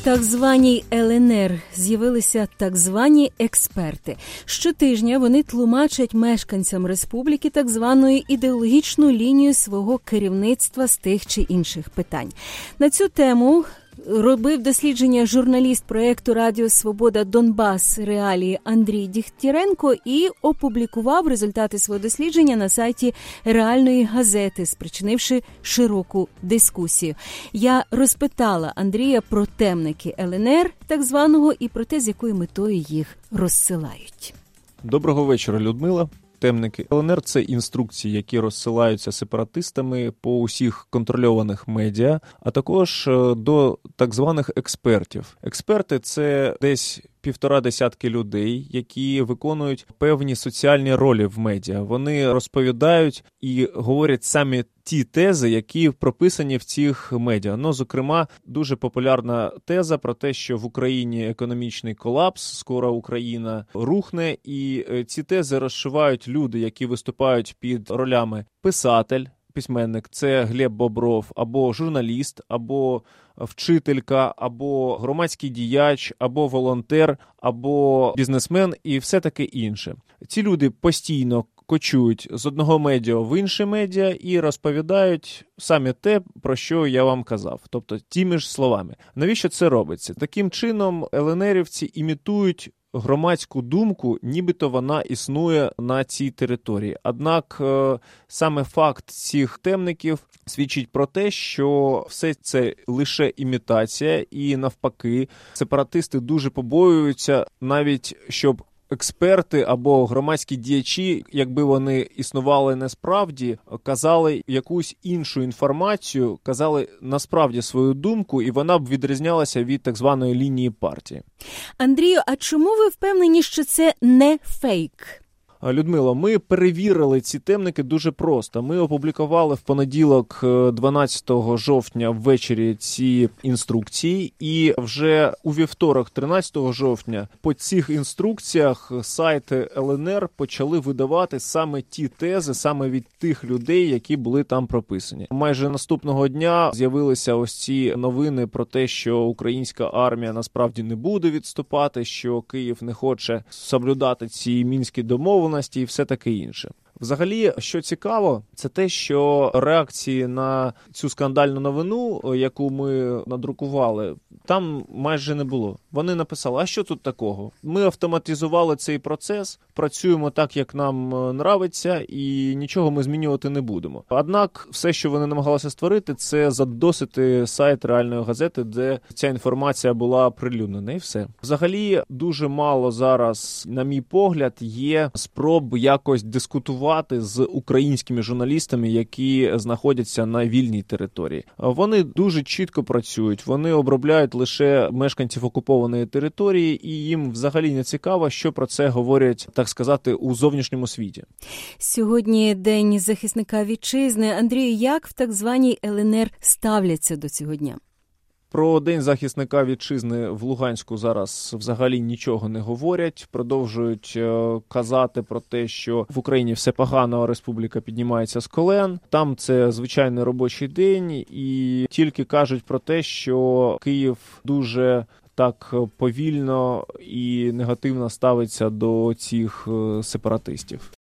так званій ЛНР з'явилися так звані експерти. Щотижня вони тлумачать мешканцям республіки так звану ідеологічну лінію свого керівництва з тих чи інших питань. На цю тему робив дослідження журналіст проєкту «Радіо Свобода Донбас. Реалії» Андрій Дігтяренко і опублікував результати свого дослідження на сайті «Реальної газети», спричинивши широку дискусію. Я розпитала Андрія про темники ЛНР, так званого, і про те, з якою метою їх розсилають. Доброго вечора, Людмила. Темники ЛНР – це інструкції, які розсилаються сепаратистами по усіх контрольованих медіа, а також до так званих експертів. Експерти – це десь 1,5 десятки людей, які виконують певні соціальні ролі в медіа. Вони розповідають і говорять саме ті тези, які прописані в цих медіа. Ну, зокрема, дуже популярна теза про те, що в Україні економічний колапс, скоро Україна рухне, і ці тези розшивають люди, які виступають під ролями писатель, письменник – це Глеб Бобров, або журналіст, або вчителька, або громадський діяч, або волонтер, або бізнесмен і все таке інше. Ці люди постійно кочують з одного медіа в інше медіа і розповідають саме те, про що я вам казав, тобто тими ж словами. Навіщо це робиться? Таким чином ЛНРівці імітують громадську думку, нібито вона існує на цій території. Однак саме факт цих темників свідчить про те, що все це лише імітація, і навпаки, сепаратисти дуже побоюються навіть, щоб експерти або громадські діячі, якби вони існували насправді, казали якусь іншу інформацію, казали насправді свою думку, і вона б відрізнялася від так званої лінії партії. Андрію, а чому ви впевнені, що це не фейк? Людмила, ми перевірили ці темники дуже просто. Ми опублікували в понеділок, 12 жовтня ввечері ці інструкції, і вже у вівторок, 13 жовтня, по цих інструкціях сайти ЛНР почали видавати саме ті тези, саме від тих людей, які були там прописані. Майже наступного дня з'явилися ось ці новини про те, що українська армія насправді не буде відступати, що Київ не хоче соблюдати ці мінські домовленості, і все таке інше. Взагалі, що цікаво, це те, що реакції на цю скандальну новину, яку ми надрукували, там майже не було. Вони написали, а що тут такого? Ми автоматизували цей процес, працюємо так, як нам нравиться, і нічого ми змінювати не будемо. Однак, все, що вони намагалися створити, це задосити сайт реальної газети, де ця інформація була оприлюднена, і все. Взагалі, дуже мало зараз, на мій погляд, є спроб якось дискутувати з українськими журналістами, які знаходяться на вільній території. Вони дуже чітко працюють, вони обробляють лише мешканців окупованої території, і їм взагалі не цікаво, що про це говорять, так сказати, у зовнішньому світі. Сьогодні День захисника вітчизни. Андрію, як в так званій ЛНР ставляться до цього дня? Про День захисника вітчизни в Луганську зараз взагалі нічого не говорять. Продовжують казати про те, що в Україні все погано, а республіка піднімається з колен. Там це звичайний робочий день, і тільки кажуть про те, що Київ дуже так повільно і негативно ставиться до цих сепаратистів.